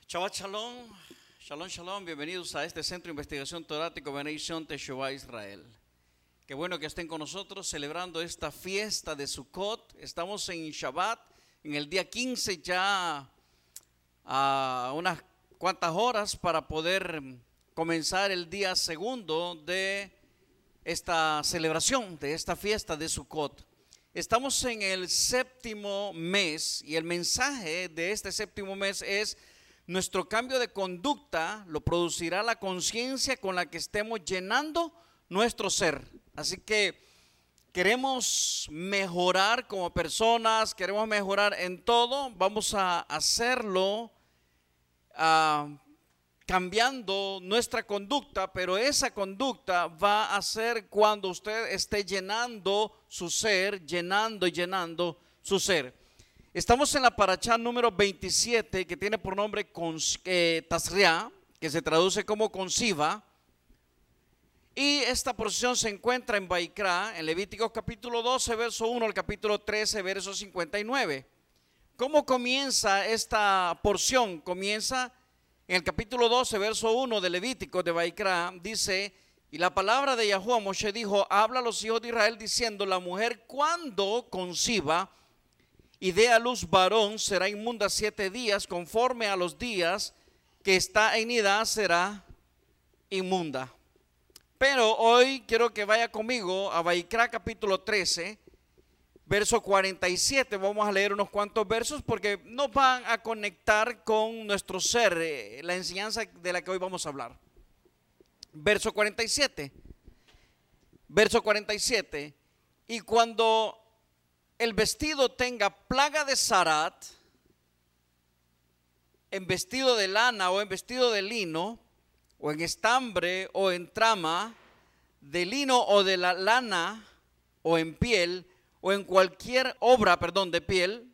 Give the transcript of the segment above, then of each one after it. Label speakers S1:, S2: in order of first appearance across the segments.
S1: Shabbat Shalom, Shalom Shalom, bienvenidos a este Centro de Investigación Torático Beneición Teshuvah Israel. Qué bueno que estén con nosotros celebrando esta fiesta de Sukkot. Estamos en Shabbat, en el día 15 ya a unas cuantas horas para poder comenzar el día segundo de esta celebración, de esta fiesta de Sukkot. Estamos en el séptimo mes y el mensaje de este séptimo mes es: nuestro cambio de conducta lo producirá la conciencia con la que estemos llenando nuestro ser. Así que queremos mejorar como personas, queremos mejorar en todo. Vamos a hacerlo cambiando nuestra conducta, pero esa conducta va a ser cuando usted esté llenando su ser, llenando su ser. Estamos en la parashá número 27, que tiene por nombre Tazria, que se traduce como conciba. Y esta porción se encuentra en Vaikra, en Levíticos capítulo 12, verso 1 al capítulo 13, verso 59. ¿Cómo comienza esta porción? Comienza en el capítulo 12, verso 1 de Levíticos de Vaikra. Dice: y la palabra de Yahuwah a Moshe dijo: habla a los hijos de Israel diciendo, la mujer cuando conciba y dé a luz varón será inmunda 7 días, conforme a los días que está en edad será inmunda. Pero hoy quiero que vaya conmigo a Vaikra capítulo 13, verso 47. Vamos a leer unos cuantos versos porque nos van a conectar con nuestro ser, la enseñanza de la que hoy vamos a hablar. Verso 47. Verso 47. Y cuando el vestido tenga plaga de zarat, en vestido de lana o en vestido de lino, o en estambre o en trama, de lino o de la lana, o en piel, o en cualquier obra, de piel,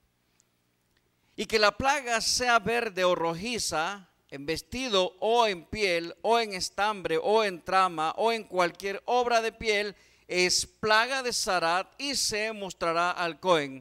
S1: y que la plaga sea verde o rojiza, en vestido o en piel, o en estambre o en trama, o en cualquier obra de piel, es plaga de zarat y se mostrará al Cohen.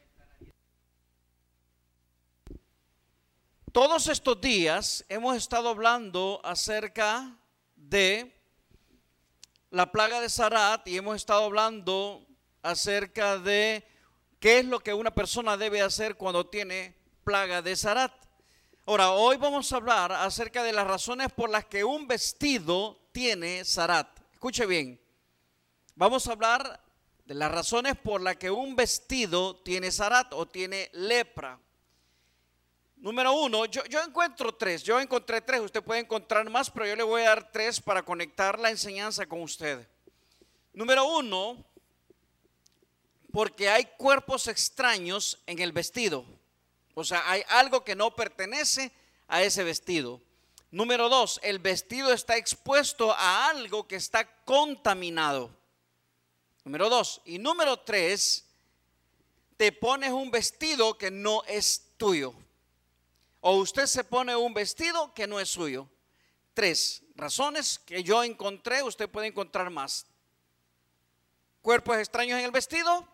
S1: Todos estos días hemos estado hablando acerca de la plaga de zarat y hemos estado hablando acerca de qué es lo que una persona debe hacer cuando tiene plaga de zarat. Ahora, hoy vamos a hablar acerca de las razones por las que un vestido tiene zarat. Escuche bien. Vamos a hablar de las razones por las que un vestido tiene zarat o tiene lepra. Número uno, yo encontré tres, usted puede encontrar más, pero yo le voy a dar tres para conectar la enseñanza con usted. Número uno, porque hay cuerpos extraños en el vestido. O sea, hay algo que no pertenece a ese vestido. Número dos, el vestido está expuesto a algo que está contaminado. Número dos. Y número tres, te pones un vestido que no es tuyo. O usted se pone un vestido que no es suyo. Tres razones que yo encontré, usted puede encontrar más. Cuerpos extraños en el vestido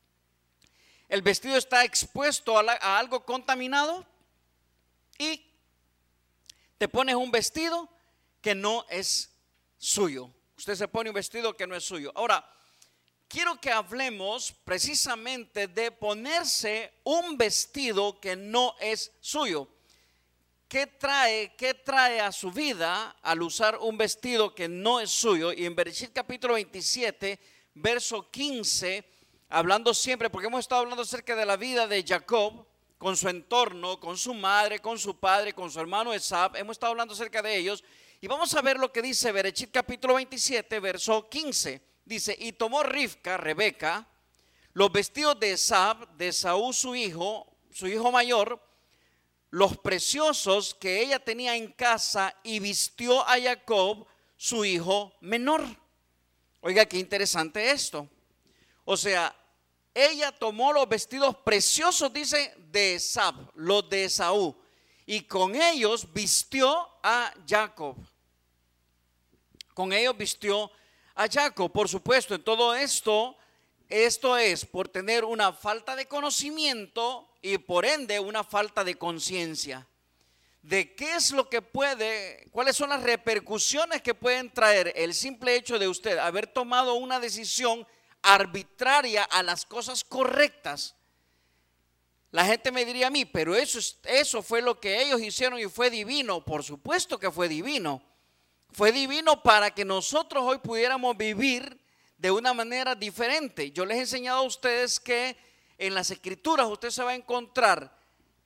S1: está expuesto a algo contaminado y te pones un vestido que no es suyo. Usted se pone un vestido que no es suyo. Ahora, quiero que hablemos precisamente de ponerse un vestido que no es suyo. ¿Qué trae a su vida al usar un vestido que no es suyo? Y en Bereshit capítulo 27, verso 15, hablando siempre, porque hemos estado hablando acerca de la vida de Jacob, con su entorno, con su madre, con su padre, con su hermano Esab, hemos estado hablando acerca de ellos. Y vamos a ver lo que dice Bereshit capítulo 27, verso 15. Dice: y tomó Rivka, Rebeca, los vestidos de Esab, de Esaú su hijo mayor, los preciosos que ella tenía en casa, y vistió a Jacob su hijo menor. Oiga, qué interesante esto. O sea, ella tomó los vestidos preciosos, dice, de Esab, los de Esaú, y con ellos vistió a Jacob. Con ellos vistió a Jacob. Por supuesto, en todo esto es por tener una falta de conocimiento y por ende una falta de conciencia. de qué es lo que puede, cuáles son las repercusiones que pueden traer el simple hecho de usted haber tomado una decisión arbitraria a las cosas correctas. La gente me diría a mí, pero eso fue lo que ellos hicieron y fue divino. Por supuesto que fue divino. Fue divino para que nosotros hoy pudiéramos vivir de una manera diferente. Yo les he enseñado a ustedes que en las escrituras usted se va a encontrar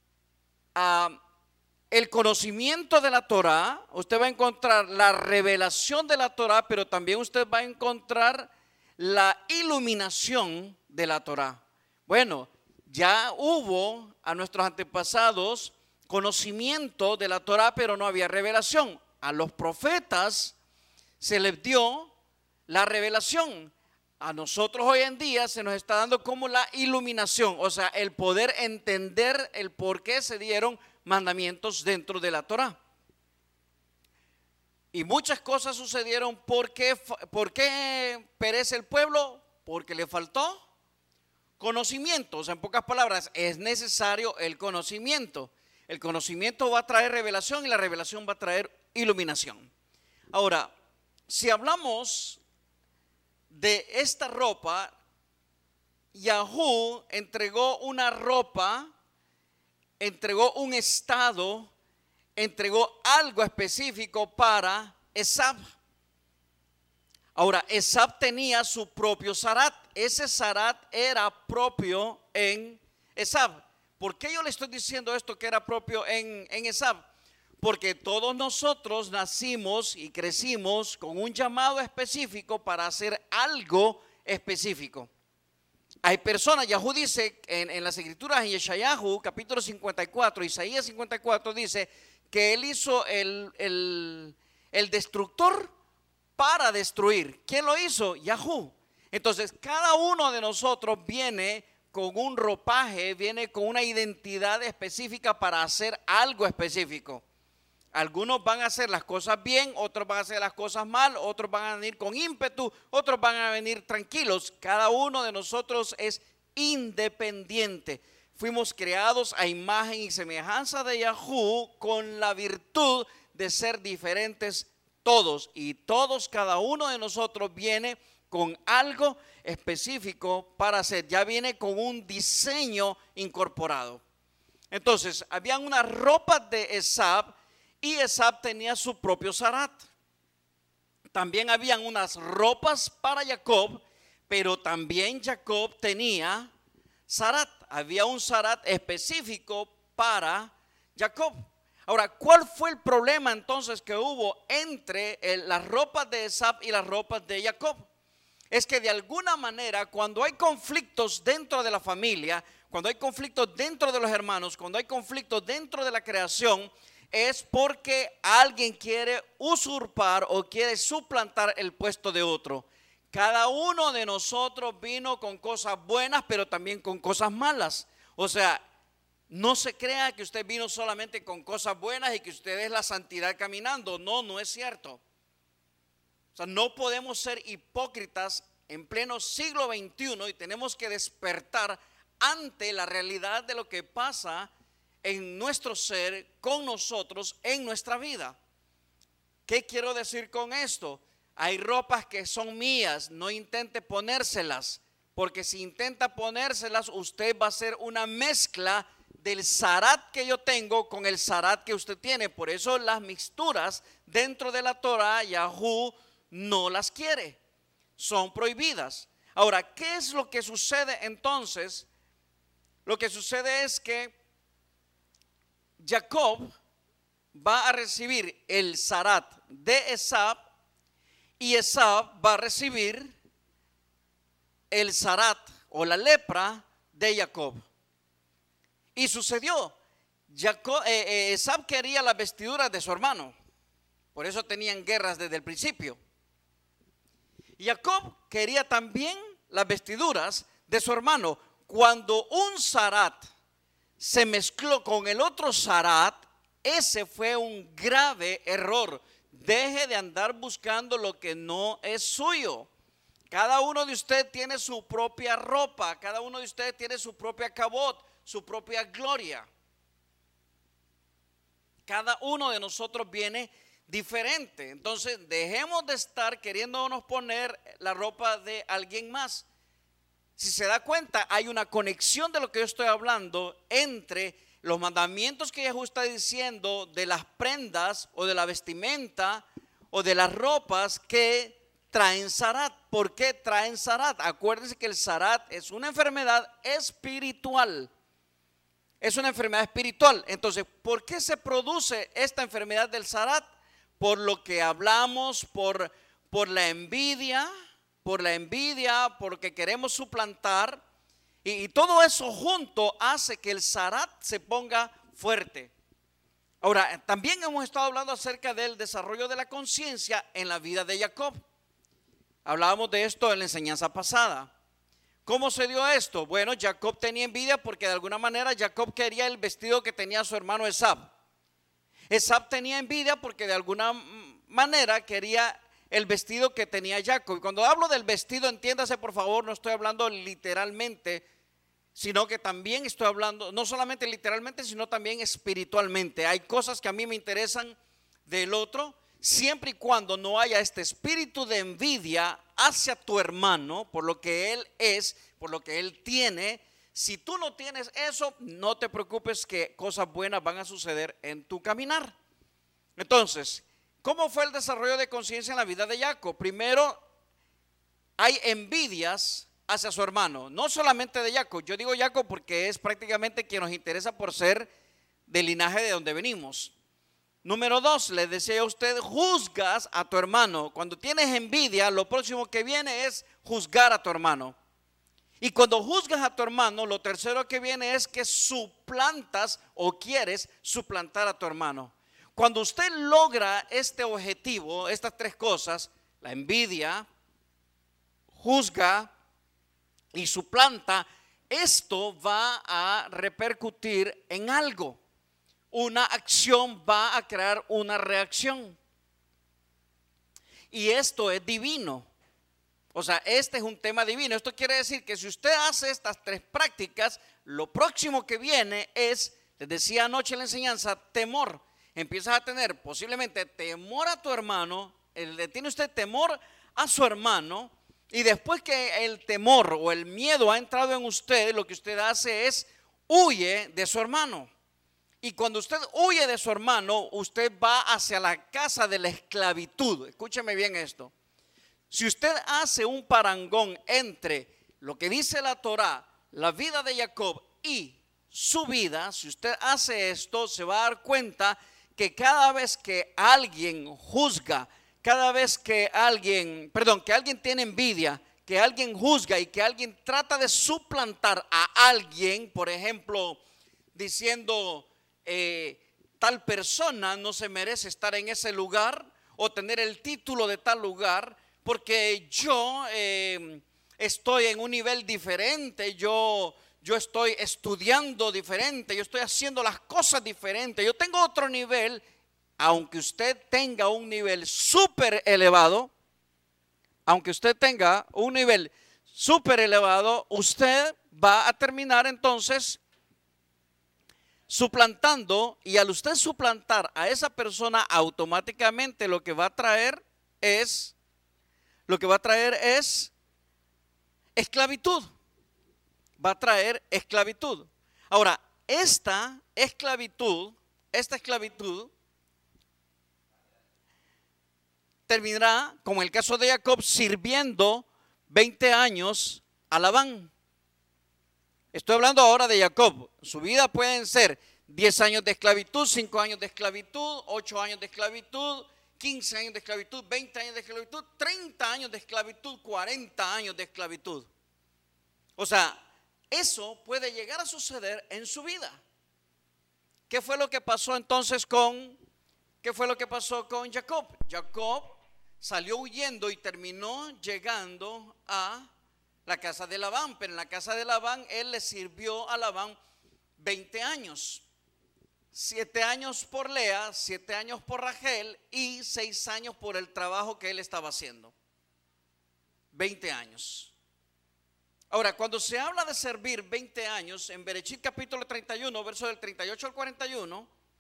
S1: el conocimiento de la Torá, usted va a encontrar la revelación de la Torá, pero también usted va a encontrar la iluminación de la Torá. Bueno, ya hubo a nuestros antepasados conocimiento de la Torá, pero no había revelación. A los profetas se les dio la revelación. A nosotros hoy en día se nos está dando como la iluminación, o sea, el poder entender el por qué se dieron mandamientos dentro de la Torá. Y muchas cosas sucedieron. ¿Por qué perece el pueblo? Porque le faltó conocimiento. O sea, en pocas palabras, es necesario el conocimiento. El conocimiento va a traer revelación y la revelación va a traer iluminación. Ahora, si hablamos de esta ropa, Yahú entregó una ropa, entregó un estado, entregó algo específico para Esab. Ahora, Esab tenía su propio zarat. Ese zarat era propio en Esab. ¿Por qué yo le estoy diciendo esto que era propio en Esab? Porque todos nosotros nacimos y crecimos con un llamado específico para hacer algo específico. Hay personas, Yahú dice en las escrituras, en Yeshayahu, capítulo 54, Isaías 54, dice que él hizo el destructor para destruir. ¿Quién lo hizo? Yahú. Entonces, cada uno de nosotros viene con un ropaje, viene con una identidad específica para hacer algo específico. Algunos van a hacer las cosas bien, otros van a hacer las cosas mal, otros van a venir con ímpetu, otros van a venir tranquilos. Cada uno de nosotros es independiente. Fuimos creados a imagen y semejanza de Yahú con la virtud de ser diferentes todos. Y todos, cada uno de nosotros viene con algo específico para hacer. Ya viene con un diseño incorporado. Entonces, habían unas ropas de Esab y Esab tenía su propio zarat. También habían unas ropas para Jacob, pero también Jacob tenía zarat. Había un zarat específico para Jacob. Ahora, ¿cuál fue el problema entonces que hubo entre las ropas de Esab y las ropas de Jacob? Es que de alguna manera, cuando hay conflictos dentro de la familia, cuando hay conflictos dentro de los hermanos, cuando hay conflictos dentro de la creación, es porque alguien quiere usurpar o quiere suplantar el puesto de otro. Cada uno de nosotros vino con cosas buenas, pero también con cosas malas. O sea, no se crea que usted vino solamente con cosas buenas y que usted es la santidad caminando. No, no es cierto. O sea, no podemos ser hipócritas en pleno siglo XXI y tenemos que despertar ante la realidad de lo que pasa en nuestro ser, con nosotros, en nuestra vida. ¿Qué quiero decir con esto? Hay ropas que son mías, no intente ponérselas, porque si intenta ponérselas, usted va a hacer una mezcla del zarat que yo tengo con el zarat que usted tiene. Por eso las mixturas dentro de la Torah, Yahú no las quiere, son prohibidas. Ahora, ¿qué es lo que sucede entonces? Lo que sucede es que Jacob va a recibir el zarat de Esab y Esab va a recibir el zarat o la lepra de Jacob. Y sucedió, Esab quería las vestiduras de su hermano, por eso tenían guerras desde el principio. Jacob quería también las vestiduras de su hermano. Cuando un zarat se mezcló con el otro zarat, ese fue un grave error. Deje de andar buscando lo que no es suyo. Cada uno de ustedes tiene su propia ropa, cada uno de ustedes tiene su propia cabot, su propia gloria. cada uno de nosotros viene diferente. Entonces, dejemos de estar queriéndonos poner la ropa de alguien más. Si se da cuenta, hay una conexión de lo que yo estoy hablando entre los mandamientos que Jesús está diciendo de las prendas o de la vestimenta o de las ropas que traen zarat. ¿Por qué traen zarat? Acuérdense que el zarat es una enfermedad espiritual. Es una enfermedad espiritual. Entonces, ¿por qué se produce esta enfermedad del zarat? Por lo que hablamos, por la envidia, porque queremos suplantar. Y todo eso junto hace que el zarat se ponga fuerte. Ahora, también hemos estado hablando acerca del desarrollo de la conciencia en la vida de Jacob. Hablábamos de esto en la enseñanza pasada. ¿Cómo se dio esto? Bueno, Jacob tenía envidia porque de alguna manera Jacob quería el vestido que tenía su hermano Esab. Esab tenía envidia porque de alguna manera quería el vestido que tenía Jacob. Y cuando hablo del vestido, entiéndase por favor, no estoy hablando literalmente, sino que también estoy hablando, no solamente literalmente, sino también espiritualmente. Hay cosas que a mí me interesan del otro, siempre y cuando no haya este espíritu de envidia hacia tu hermano, por lo que él es, por lo que él tiene. Si tú no tienes eso, no te preocupes que cosas buenas van a suceder en tu caminar. Entonces, ¿cómo fue el desarrollo de conciencia en la vida de Jacob? Primero, hay envidias hacia su hermano, no solamente de Jacob. Yo digo Jacob porque es prácticamente quien nos interesa por ser del linaje de donde venimos. Número 2, le decía a usted, juzgas a tu hermano. Cuando tienes envidia, lo próximo que viene es juzgar a tu hermano. Y cuando juzgas a tu hermano, lo tercero que viene es que suplantas o quieres suplantar a tu hermano. Cuando usted logra este objetivo, estas tres cosas, la envidia, juzga y suplanta, esto va a repercutir en algo. Una acción va a crear una reacción. Y esto es divino. O sea, este es un tema divino. Esto quiere decir que si usted hace estas tres prácticas, lo próximo que viene es, les decía anoche en la enseñanza, temor. Empiezas a tener posiblemente temor a tu hermano, le tiene usted temor a su hermano, y después que el temor o el miedo ha entrado en usted, lo que usted hace es huye de su hermano. Y cuando usted huye de su hermano, usted va hacia la casa de la esclavitud. Escúcheme bien esto. Si usted hace un parangón entre lo que dice la Torá, la vida de Jacob y su vida, si usted hace esto, se va a dar cuenta que cada vez que alguien juzga, cada vez que alguien tiene envidia, que alguien juzga y que alguien trata de suplantar a alguien, por ejemplo, diciendo tal persona no se merece estar en ese lugar o tener el título de tal lugar porque yo estoy en un nivel diferente, yo estoy estudiando diferente, yo estoy haciendo las cosas diferentes, yo tengo otro nivel. Aunque usted tenga un nivel súper elevado, usted va a terminar entonces suplantando, y al usted suplantar a esa persona, automáticamente lo que va a traer es esclavitud. Va a traer esclavitud. Ahora, esta esclavitud terminará, como en el caso de Jacob, sirviendo 20 años a Labán. Estoy hablando ahora de Jacob. Su vida pueden ser 10 años de esclavitud, 5 años de esclavitud, 8 años de esclavitud, 15 años de esclavitud, 20 años de esclavitud, 30 años de esclavitud, 40 años de esclavitud. O sea, eso puede llegar a suceder en su vida. ¿Qué fue lo que pasó entonces con Jacob? Jacob salió huyendo y terminó llegando a la casa de Labán, pero en la casa de Labán él le sirvió a Labán 20 años. 7 años por Lea, 7 años por Rachel y 6 años por el trabajo que él estaba haciendo. 20 años. Ahora, cuando se habla de servir 20 años, en Bereshit capítulo 31, verso del 38 al 41,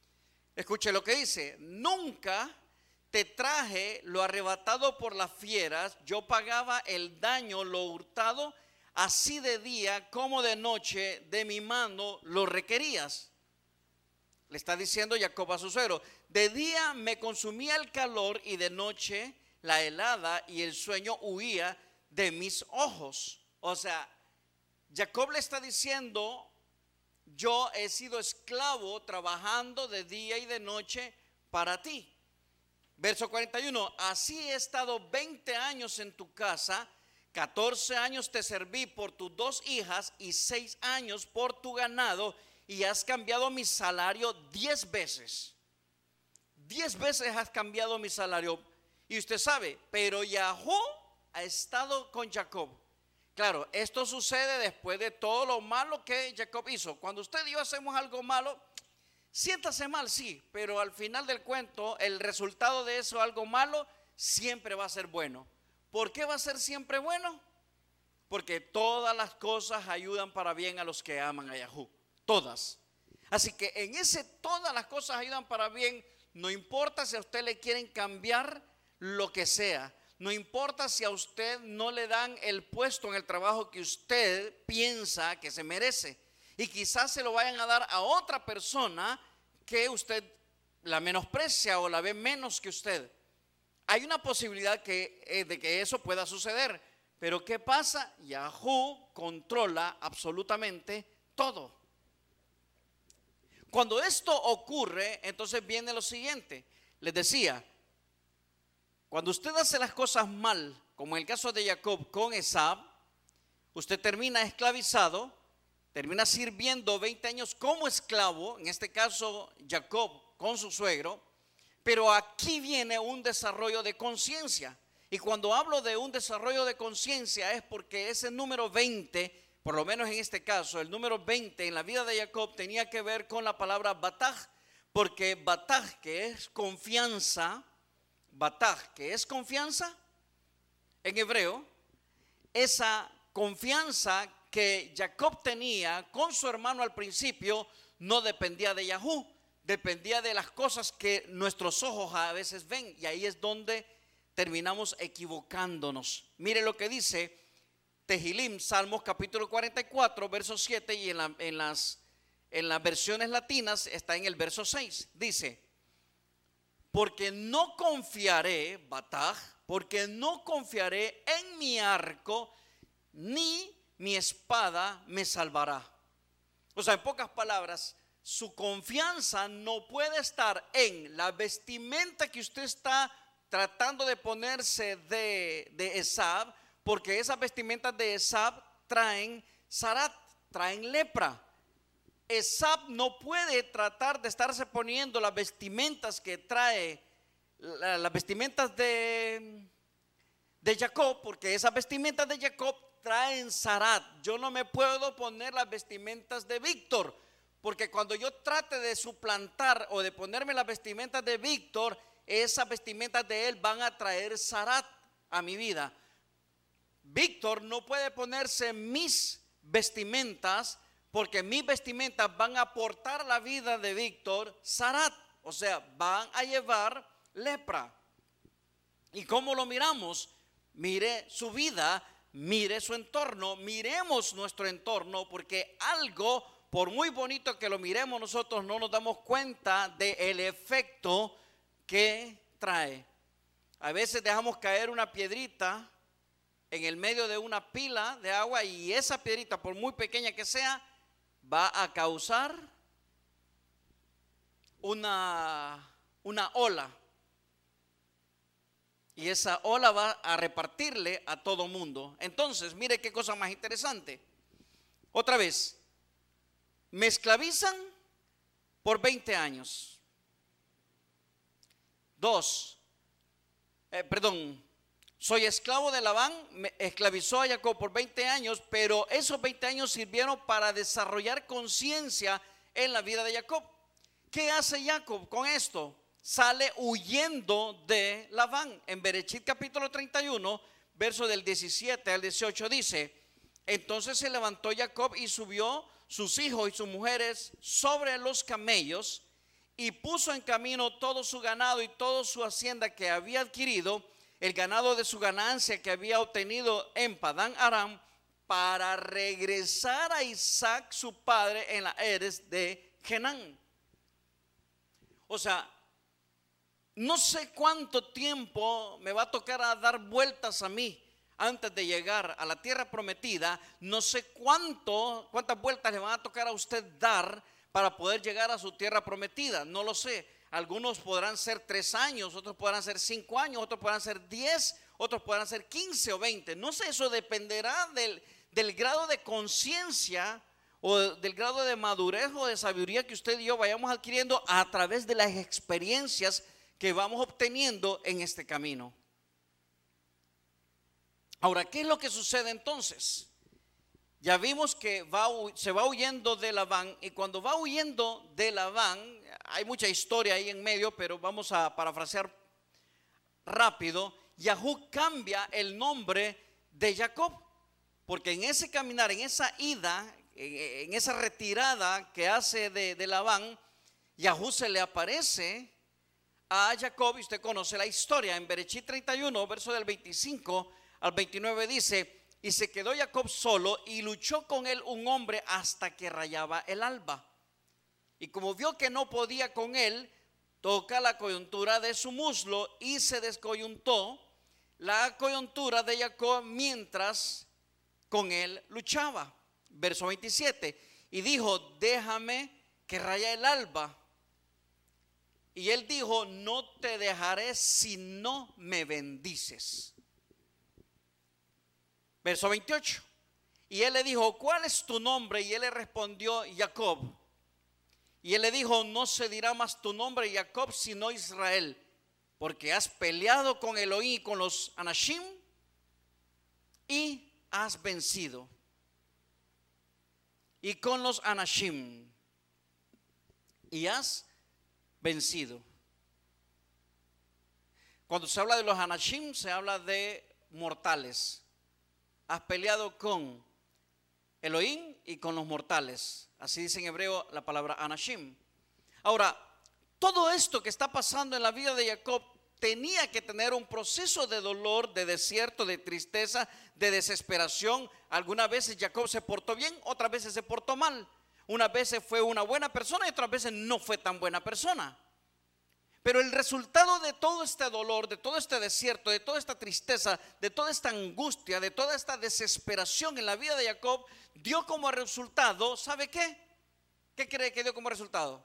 S1: Escuche lo que dice: nunca te traje lo arrebatado por las fieras, yo pagaba el daño, lo hurtado, así de día como de noche, de mi mano lo requerías. Le está diciendo Jacob a su suegro: de día me consumía el calor y de noche la helada, y el sueño huía de mis ojos. O sea, Jacob le está diciendo: yo he sido esclavo trabajando de día y de noche para ti. Verso 41, así he estado 20 años en tu casa, 14 años te serví por tus 2 hijas y 6 años por tu ganado, y has cambiado mi salario 10 veces. 10 veces has cambiado mi salario. Y usted sabe, pero Yahweh ha estado con Jacob. Claro, esto sucede después de todo lo malo que Jacob hizo. Cuando usted y yo hacemos algo malo, siéntase mal, sí, pero al final del cuento, el resultado de eso, algo malo, siempre va a ser bueno. ¿Por qué va a ser siempre bueno? Porque todas las cosas ayudan para bien a los que aman a Yahweh. Todas. Así que en ese todas las cosas ayudan para bien. No importa si a usted le quieren cambiar lo que sea. No importa si a usted no le dan el puesto en el trabajo que usted piensa que se merece. Y quizás se lo vayan a dar a otra persona que usted la menosprecia o la ve menos que usted. Hay una posibilidad de que eso pueda suceder. Pero ¿qué pasa? Yahweh controla absolutamente todo. Cuando esto ocurre, entonces viene lo siguiente. Les decía, cuando usted hace las cosas mal, como en el caso de Jacob con Esab, usted termina esclavizado. Termina sirviendo 20 años como esclavo, en este caso Jacob con su suegro. Pero aquí viene un desarrollo de conciencia. Y cuando hablo de un desarrollo de conciencia es porque ese número 20, por lo menos en este caso, el número 20 en la vida de Jacob tenía que ver con la palabra bataj. Porque bataj, que es confianza, en hebreo, esa confianza que Jacob tenía con su hermano al principio no dependía de Yahweh, dependía de las cosas que nuestros ojos a veces ven, y ahí es donde terminamos equivocándonos. Mire lo que dice Tehilim, Salmos capítulo 44, verso 7, y en las versiones latinas está en el verso 6. Dice: porque no confiaré, bataj, porque no confiaré en mi arco, ni mi espada me salvará. O sea, en pocas palabras, su confianza no puede estar en la vestimenta que usted está tratando de ponerse de Esab, porque esas vestimentas de Esab traen zarat, traen lepra. Esab no puede tratar de estarse poniendo las vestimentas que trae, las vestimentas de Jacob, porque esas vestimentas de Jacob traen zarat. Yo no me puedo poner las vestimentas de Víctor, porque cuando yo trate de suplantar o de ponerme las vestimentas de Víctor, esas vestimentas de él van a traer zarat a mi vida. Víctor no puede ponerse mis vestimentas, porque mis vestimentas van a aportar a la vida de Víctor zarat, o sea, van a llevar lepra. ¿Y cómo lo miramos? Mire su vida, mire su entorno, miremos nuestro entorno, porque algo, por muy bonito que lo miremos, nosotros no nos damos cuenta del efecto que trae. A veces dejamos caer una piedrita en el medio de una pila de agua, y esa piedrita, por muy pequeña que sea, va a causar una ola. Y esa ola va a repartirle a todo mundo. Entonces, mire qué cosa más interesante. Otra vez, me esclavizan por 20 años. Soy esclavo de Labán, me esclavizó a Jacob por 20 años, pero esos 20 años sirvieron para desarrollar conciencia en la vida de Jacob. ¿Qué hace Jacob con esto? Sale huyendo de Labán. En Berechit capítulo 31, verso del 17 al 18 dice: entonces se levantó Jacob y subió sus hijos y sus mujeres sobre los camellos, y puso en camino todo su ganado y toda su hacienda que había adquirido, el ganado de su ganancia que había obtenido en Padán Aram, para regresar a Isaac su padre en la Eres de Genán. O sea, no sé cuánto tiempo me va a tocar a dar vueltas a mí antes de llegar a la tierra prometida. No sé cuántas vueltas le van a tocar a usted dar para poder llegar a su tierra prometida. No lo sé. Algunos podrán ser 3 años, otros podrán ser 5 años, otros podrán ser 10, otros podrán ser 15 o 20. No sé, eso dependerá del grado de conciencia o del grado de madurez o de sabiduría que usted y yo vayamos adquiriendo a través de las experiencias que vamos obteniendo en este camino. Ahora, ¿qué es lo que sucede entonces? Ya vimos que se va huyendo de Labán, y cuando va huyendo de Labán, hay mucha historia ahí en medio, pero vamos a parafrasear rápido. Yahú cambia el nombre de Jacob, porque en ese caminar, en esa ida, en esa retirada que hace de Labán, Yahú se le aparece a Jacob, y usted conoce la historia. En Bereshit 31, verso del 25 al 29 dice: y se quedó Jacob solo, y luchó con él un hombre hasta que rayaba el alba. Y como vio que no podía con él, toca la coyuntura de su muslo, y se descoyuntó la coyuntura de Jacob mientras con él luchaba. Verso 27, y dijo: déjame que raya el alba. Y él dijo: no te dejaré si no me bendices. Verso 28, y él le dijo: ¿cuál es tu nombre? Y él le respondió: Jacob. Y él le dijo: no se dirá más tu nombre Jacob, sino Israel, porque has peleado con Elohim y con los Anashim y has vencido. Y con los Anashim y has vencido. Cuando se habla de los Anashim, se habla de mortales. Has peleado con Elohim y con los mortales. Así dice en hebreo la palabra Anashim. Ahora, todo esto que está pasando en la vida de Jacob tenía que tener un proceso de dolor, de desierto, de tristeza, de desesperación. Algunas veces Jacob se portó bien, otras veces se portó mal. Unas veces fue una buena persona y otras veces no fue tan buena persona. Pero el resultado de todo este dolor, de todo este desierto, de toda esta tristeza, de toda esta angustia, de toda esta desesperación en la vida de Jacob, dio como resultado, ¿sabe qué? ¿Qué cree que dio como resultado?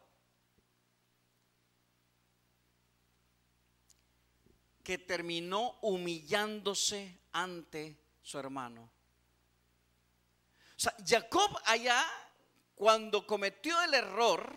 S1: Que terminó humillándose ante su hermano. O sea, Jacob allá, cuando cometió el error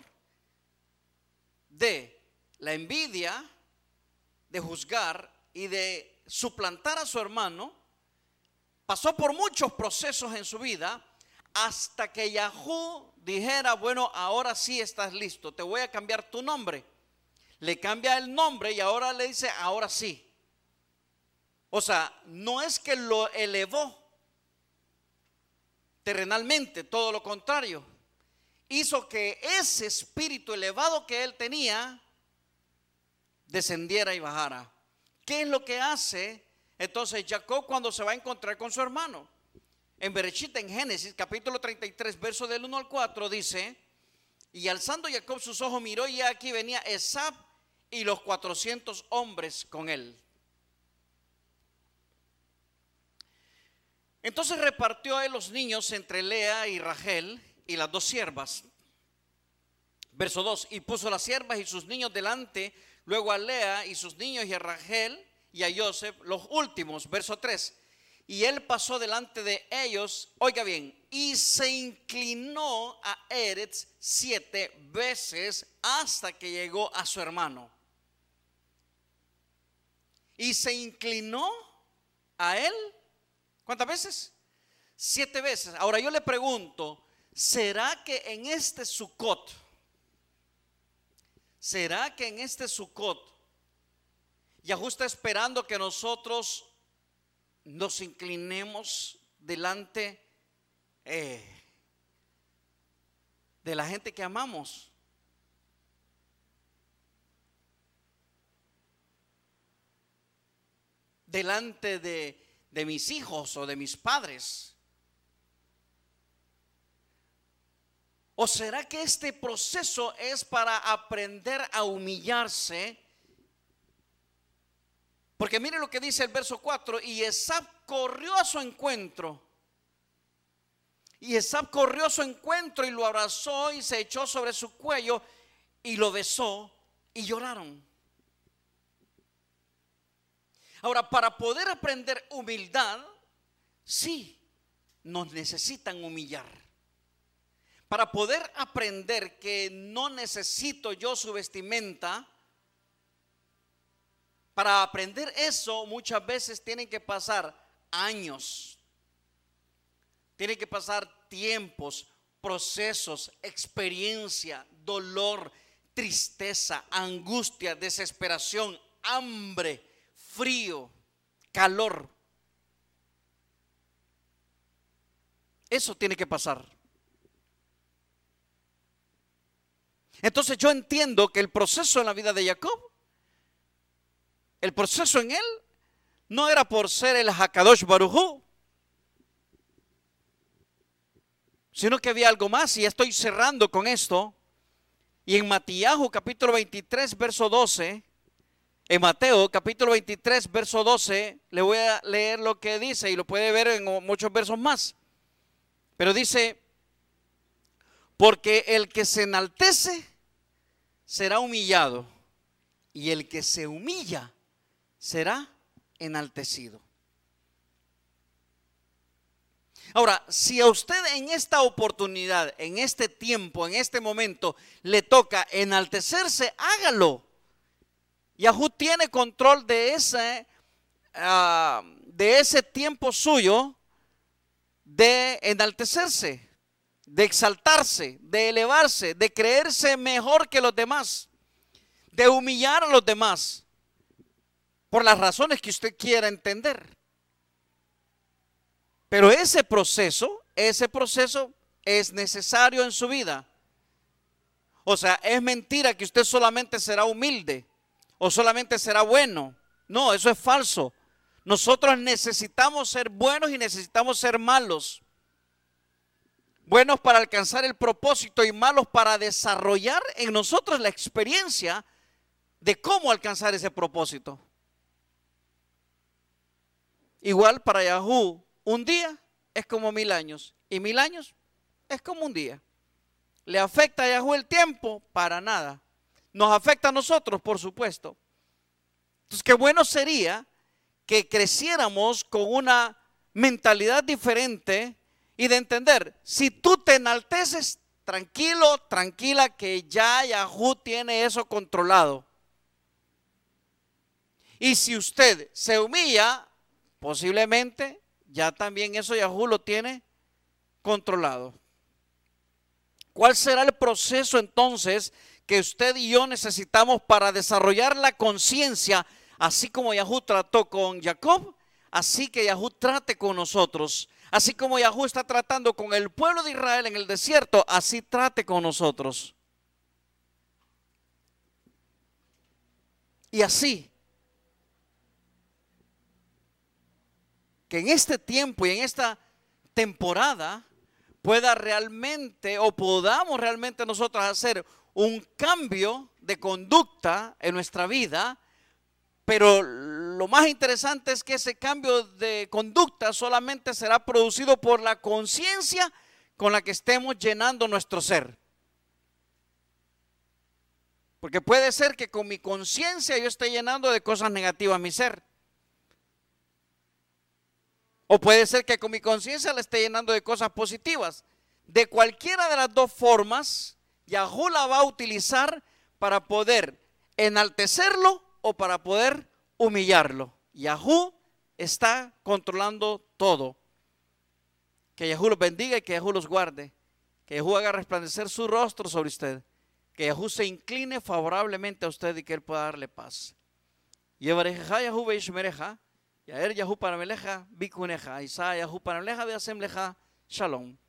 S1: de la envidia, de juzgar y de suplantar a su hermano, pasó por muchos procesos en su vida hasta que Yahú dijera: bueno, ahora sí estás listo, te voy a cambiar tu nombre. Le cambia el nombre y ahora le dice: ahora sí. O sea, no es que lo elevó terrenalmente, todo lo contrario. Hizo que ese espíritu elevado que él tenía descendiera y bajara. ¿Qué es lo que hace entonces Jacob cuando se va a encontrar con su hermano? En Bereshit, en Génesis capítulo 33, verso del 1 al 4 dice: y alzando Jacob sus ojos miró, y aquí venía Esab y los 400 hombres con él. Entonces repartió él los niños entre Lea y Rachel y las 2 siervas. Verso 2, y puso las siervas y sus niños delante, luego a Lea y sus niños, y a Rachel y a Joseph los últimos. Verso 3, y él pasó delante de ellos, oiga bien, y se inclinó a Eretz 7 veces hasta que llegó a su hermano. Y se inclinó a él, ¿cuántas veces? 7 veces. Ahora yo le pregunto, ¿será que en este Sukkot, Yahú está esperando que nosotros nos inclinemos delante de la gente que amamos? delante de mis hijos o de mis padres? ¿O será que este proceso es para aprender a humillarse? Porque mire lo que dice el verso 4: y Esab corrió a su encuentro. Y Esab corrió a su encuentro y lo abrazó y se echó sobre su cuello y lo besó y lloraron. Ahora, para poder aprender humildad, sí, nos necesitan humillar. Para poder aprender que no necesito yo su vestimenta, para aprender eso muchas veces tienen que pasar años, tienen que pasar tiempos, procesos, experiencia, dolor, tristeza, angustia, desesperación, hambre, frío, calor. Eso tiene que pasar. Entonces yo entiendo que el proceso en la vida de Jacob, el proceso en él, no era por ser el Hakadosh Baruj Hu, sino que había algo más. Y ya estoy cerrando con esto. Y en Matías capítulo 23 verso 12, en Mateo capítulo 23 verso 12, le voy a leer lo que dice y lo puede ver en muchos versos más. Pero dice: porque el que se enaltece será humillado, y el que se humilla será enaltecido. Ahora, si a usted en esta oportunidad, en este tiempo, en este momento, le toca enaltecerse, hágalo. Yahú tiene control de ese tiempo suyo de enaltecerse, de exaltarse, de elevarse, de creerse mejor que los demás, de humillar a los demás, por las razones que usted quiera entender. Pero ese proceso es necesario en su vida. O sea, es mentira que usted solamente será humilde o solamente será bueno. No, eso es falso. Nosotros necesitamos ser buenos y necesitamos ser malos. Buenos para alcanzar el propósito y malos para desarrollar en nosotros la experiencia de cómo alcanzar ese propósito. Igual para Yahú, un día es como 1000 años y 1000 años es como un día. ¿Le afecta a Yahú el tiempo? Para nada. Nos afecta a nosotros, por supuesto. Entonces, qué bueno sería que creciéramos con una mentalidad diferente y de entender, si tú te enalteces, tranquilo, tranquila, que ya Yahú tiene eso controlado. Y si usted se humilla, posiblemente ya también eso Yahú lo tiene controlado. ¿Cuál será el proceso entonces que usted y yo necesitamos para desarrollar la conciencia? Así como Yahú trató con Jacob, así que Yahú trate con nosotros. Así como Yahú está tratando con el pueblo de Israel en el desierto, así trate con nosotros. Y así, que en este tiempo y en esta temporada pueda realmente o podamos realmente nosotros hacer un cambio de conducta en nuestra vida. Pero lo más interesante es que ese cambio de conducta solamente será producido por la conciencia con la que estemos llenando nuestro ser. Porque puede ser que con mi conciencia yo esté llenando de cosas negativas mi ser. O puede ser que con mi conciencia la esté llenando de cosas positivas. De cualquiera de las dos formas, Yahú la va a utilizar para poder enaltecerlo o para poder humillarlo. Yahú está controlando todo. Que Yahú los bendiga y que Yahú los guarde. Que Yahú haga resplandecer su rostro sobre usted. Que Yahú se incline favorablemente a usted y que Él pueda darle paz. Yevareja Yahú veishmereja. Yaer Yahú parameleja bikuneja. Isa Yahú parameleja beasemleja. Shalom.